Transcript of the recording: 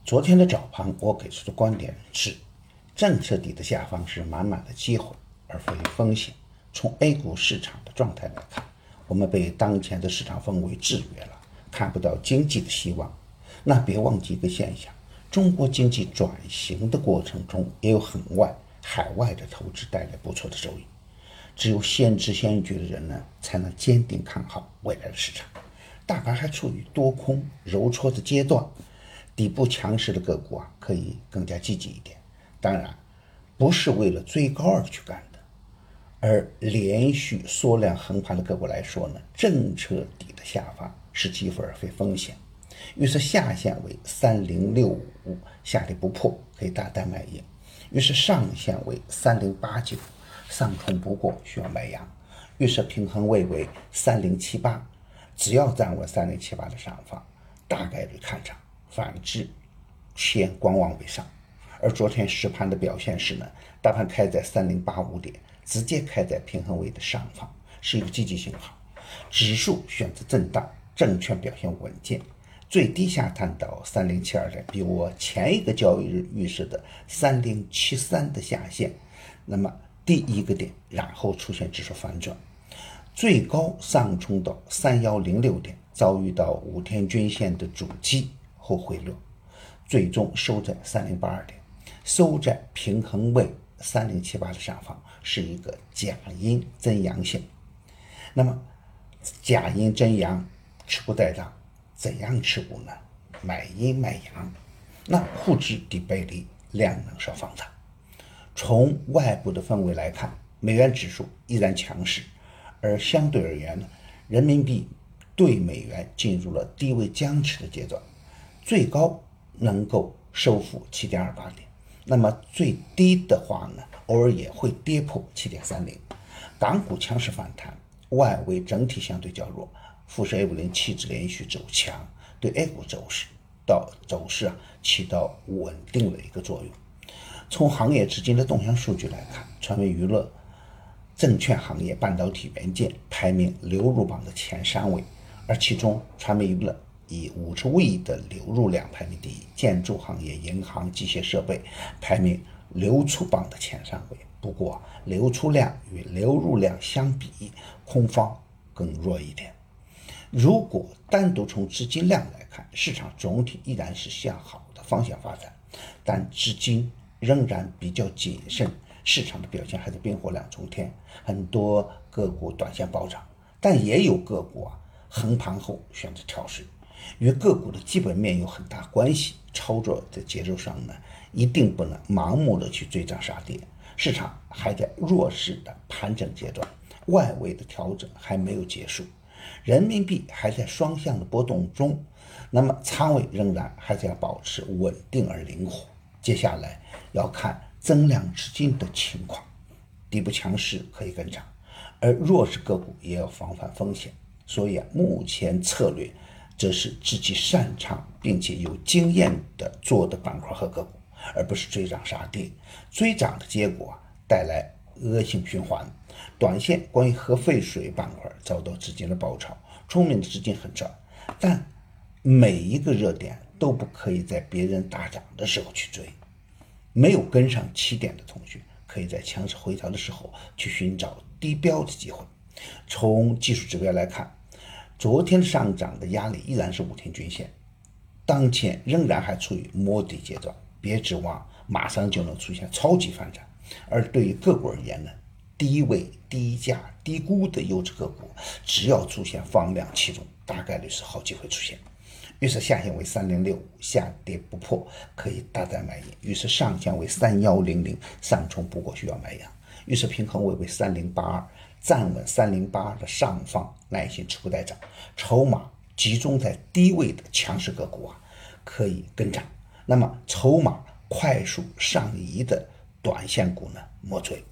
昨天的早盘，我给出的观点是，政策底的下方是满满的机会，而非风险。从 A 股市场的状态来看，我们被当前的市场氛围制约了，看不到经济的希望。那别忘记一个现象，中国经济转型的过程中，也有海外的投资带来不错的收益。只有先知先觉的人呢，才能坚定看好未来的市场。大盘还处于多空揉搓的阶段，底部强势的个股可以更加积极一点。当然，不是为了追高而去干的。而连续缩量横盘的个股来说呢，政策底的下方是机会而非风险。于是下限为3065，下跌不破可以大胆买入。于是上限为3089，上冲不过需要买阳。预设平衡位为3078，只要站稳3078的上方，大概率看涨，反之先观望为上。而昨天实盘的表现是呢，大盘开在3085点，直接开在平衡位的上方，是一个积极信号。指数选择震荡，证券表现稳健，最低下探到3072点，比我前一个交易日预示的3073的下限，那么第一个点，然后出现指数反转，最高上冲到3106点，遭遇到5天均线的阻击后回落，最终收在3082点，收在平衡位3078的上方，是一个假阴真阳线。那么假阴真阳，持股待涨，怎样持股呢？买阴卖阳，那沪指底背离，量能稍放大。从外部的氛围来看，美元指数依然强势，而相对而言呢，人民币对美元进入了低位僵持的阶段，最高能够收复7.28点，那么最低的话呢，偶尔也会跌破7.30。港股强势反弹，外围整体相对较弱，富时 A50 期指连续走强，对 A 股走势起到稳定的一个作用。从行业资金的动向数据来看，传媒娱乐、证券行业、半导体元件排名流入榜的前3位，而其中传媒娱乐以55亿的流入量排名第一，建筑行业、银行、机械设备排名流出榜的前3位。不过流出量与流入量相比，空方更弱一点。如果单独从资金量来看，市场总体依然是向好的方向发展，但资金仍然比较谨慎，市场的表现还是冰火两重天，很多个股短线暴涨，但也有个股横盘后选择跳水，与个股的基本面有很大关系。操作的节奏上呢，一定不能盲目的去追涨杀跌，市场还在弱势的盘整阶段，外围的调整还没有结束，人民币还在双向的波动中，那么仓位仍然还是要保持稳定而灵活。接下来要看增量资金的情况，底部强势可以跟涨，而弱势个股也要防范风险。所以目前策略则是自己擅长并且有经验的做的板块和个股，而不是追涨杀跌。追涨的结果带来恶性循环。短线关于核废水板块遭到资金的爆炒，聪明的资金很赚，但每一个热点都不可以在别人大涨的时候去追。没有跟上起点的同学，可以在强势回调的时候去寻找低标的机会。从技术指标来看，昨天上涨的压力依然是5天均线，当前仍然还处于摸底阶段，别指望马上就能出现超级反转。而对于个股而言呢，低位、低价、低估的优质个股，只要出现放量启动，大概率是好机会出现。预设下限为3065，下跌不破可以大胆买入。预设上限为3100，上冲不过需要买入。预设平衡位为3082，站稳308的上方，耐心持股待涨。筹码集中在低位的强势个股可以跟涨。那么筹码快速上移的短线股呢，莫追。